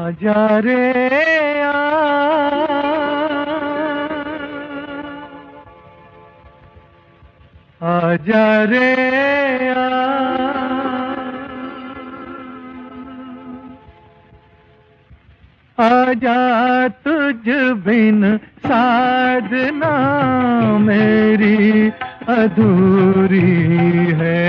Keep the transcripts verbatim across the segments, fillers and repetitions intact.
आजा रे आ, आजा रे आ, आजा तुझ बिन साधना मेरी अधूरी है।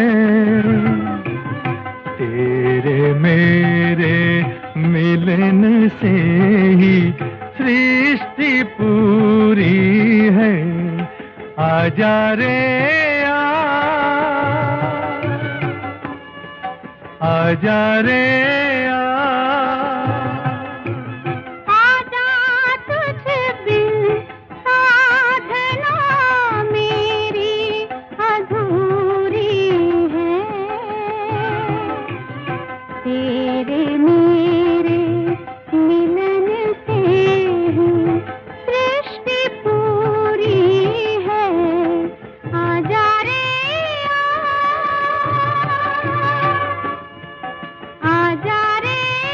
तेरे मेरे मिलन से ही सृष्टि पूरी है। आजा रे आ, आजा रे आ, आजा तुझ बिन साधना मेरी अधूरी है। तेरे मेरे मिलन से ही सृष्टि पूरी है। आजा रे आ, आजा रे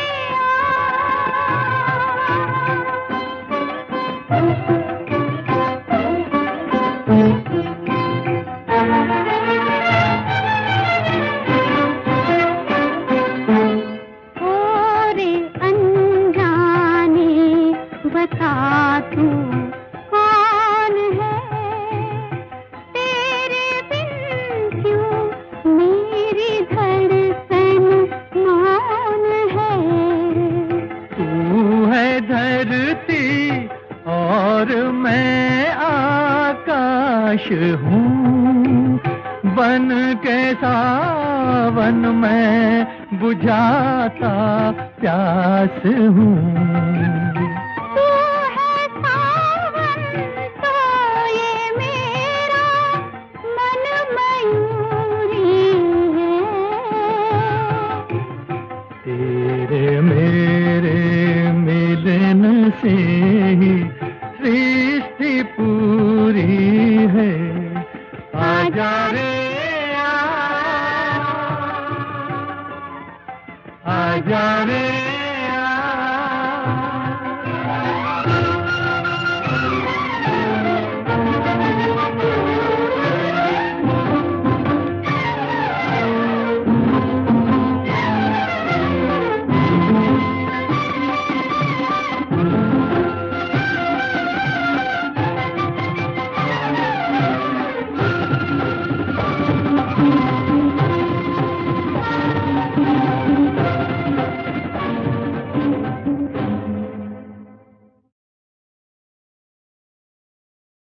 ओरे अनजाने बता तू कौन है। तेरे बिन क्यों मेरी धड़कन मौन है। तू है धरती और मैं आकाश हूँ। बन के सावन में बुझाता प्यास हूँ। तू है सावन तो ये मेरा मन मयूरी है। तेरे मेरे मिलन से ही सृष्टि पूरी है। आजा रे आ, आजा रे आ।